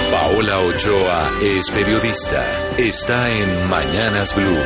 Paola Ochoa es periodista. Está en Mañanas Blue.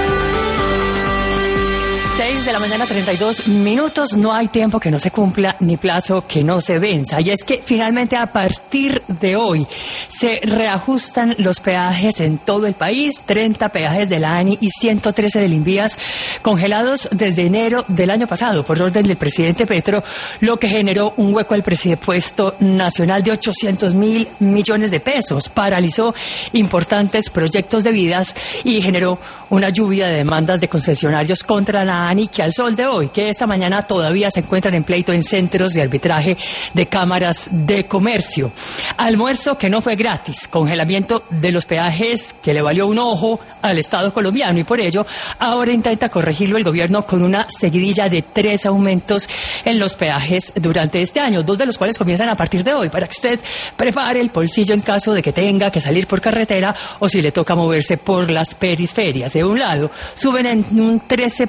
6:32 a.m. No hay tiempo que no se cumpla ni plazo que no se venza. Y es que finalmente a partir de hoy se reajustan los peajes en todo el país. 30 peajes de la ANI y 113 del Invías congelados desde enero del año pasado por orden del presidente Petro, lo que generó un hueco al presupuesto nacional de 800.000 millones de pesos. Paralizó importantes proyectos de vías y generó una lluvia de demandas de concesionarios contra la ANI que al sol de hoy, que esta mañana todavía se encuentran en pleito en centros de arbitraje de cámaras de comercio. Almuerzo que no fue gratis, congelamiento de los peajes que le valió un ojo al Estado colombiano y por ello ahora intenta corregirlo el gobierno con una seguidilla de 3 aumentos en los peajes durante este año, 2 de los cuales comienzan a partir de hoy, para que usted prepare el bolsillo en caso de que tenga que salir por carretera o si le toca moverse por las periferias. De un lado, suben en un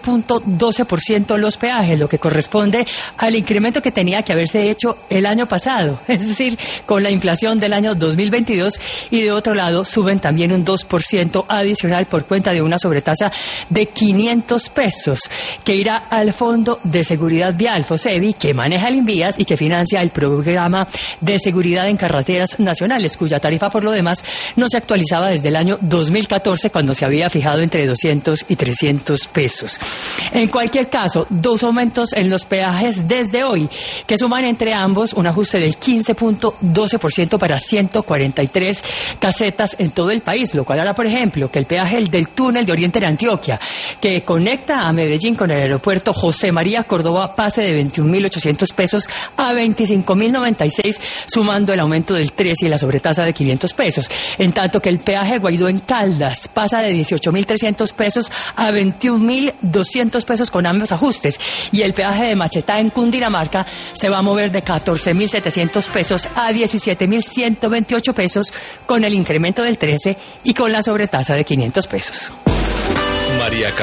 13.12% los peajes, lo que corresponde al incremento que tenía que haberse hecho el año pasado, es decir, con la inflación del año 2022, y de otro lado suben también un 2% adicional por cuenta de una sobretasa de 500 pesos que irá al Fondo de Seguridad Vial, FOSEVI, que maneja el Invías y que financia el programa de seguridad en carreteras nacionales, cuya tarifa por lo demás no se actualizaba desde el año 2014 cuando se había fijado entre 200 y 300 pesos. En cualquier caso, 2 aumentos en los peajes desde hoy, que suman entre ambos un ajuste del 15.12% para 143 casetas en todo el país, lo cual hará, por ejemplo, que el peaje del túnel de Oriente de Antioquia, que conecta a Medellín con el aeropuerto José María Córdoba, pase de 21.800 pesos a 25.096, sumando el aumento del 13 y la sobretasa de 500 pesos. En tanto que el peaje Guaidó en Caldas pasa de 18.300 pesos a 21.200 pesos con ambos ajustes, y el peaje de Machetá en Cundinamarca se va a mover de 14.700 pesos a 17.128 pesos con el incremento del 13 y con la sobretasa de 500 pesos. María